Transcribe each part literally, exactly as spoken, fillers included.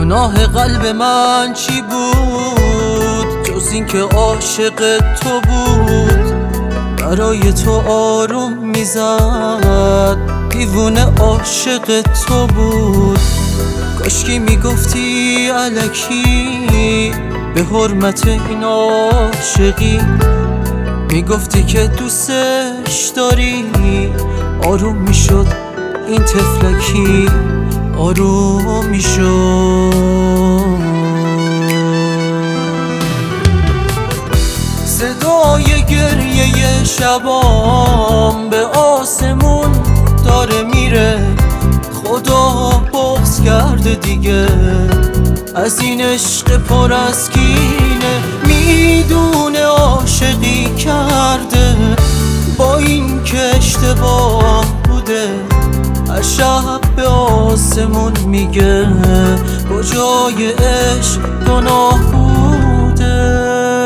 گناه قلب من چی بود جز این که عاشق تو بود؟ برای تو آروم میزد دیوونه عاشق تو بود. کاشکی میگفتی الکی به حرمت این عاشقی، میگفتی که دوستش داری، آروم میشد این طفلکی، آروم میشد. صدای گریه شبام به آسمون داره میره، خدا بغض کرده دیگه از این عشق پر از کینه. میدونه عاشقی کرده با این که اشتباه بوده، از شب به آسمون میگه کجای عشق گناه بوده.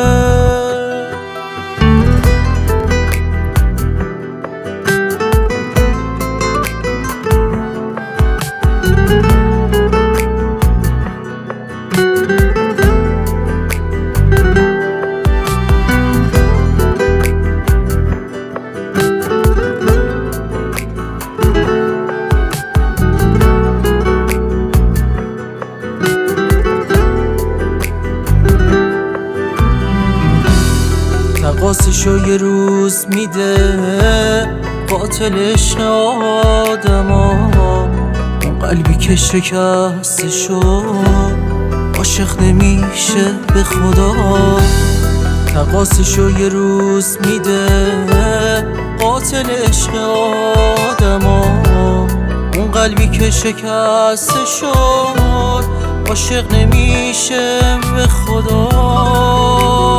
تقاصشو یه روز میده قاتل عشق آدما، اون قلبی که شکسته شد عاشق نمیشه به خدا. تقاصشو یه روز میده قاتل عشق آدما، اون قلبی که شکسته شد عاشق نمیشه به خدا.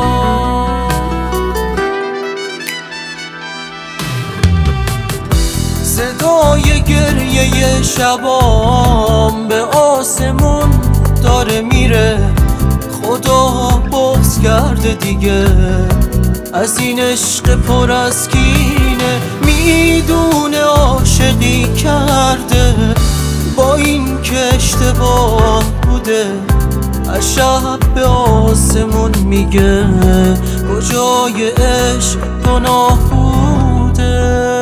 صدای گریه شبام به آسمون داره میره، خدا بغض کرده دیگه از این عشق پر از کینه. میدونه عاشقی کرده با این که اشتباه بوده، از شب به آسمون میگه کجای عشق گناه بوده.